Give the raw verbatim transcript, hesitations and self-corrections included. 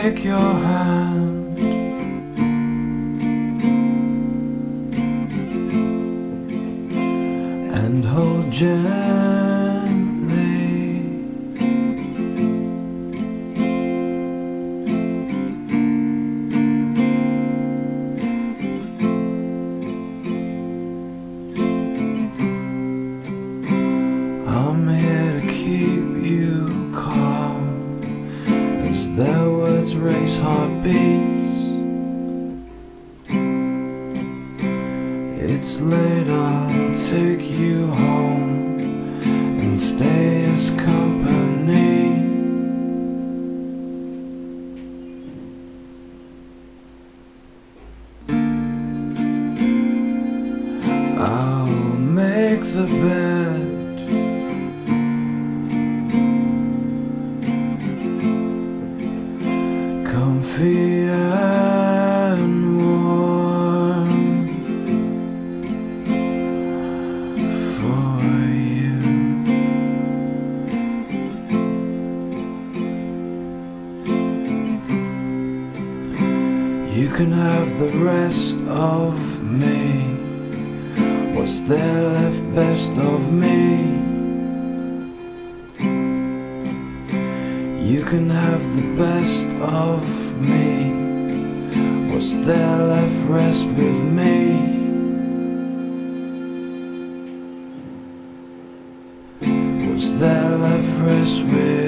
take your hand and hold gently. I'm here to keep you calm as their words race heartbeats. It's late, I'll take you home and stay as company. I'll make the bed, comfy and warm for you. You can have the rest of me. What's there left best of me? You can have the best of me. What's there left rest with me? What's there left rest with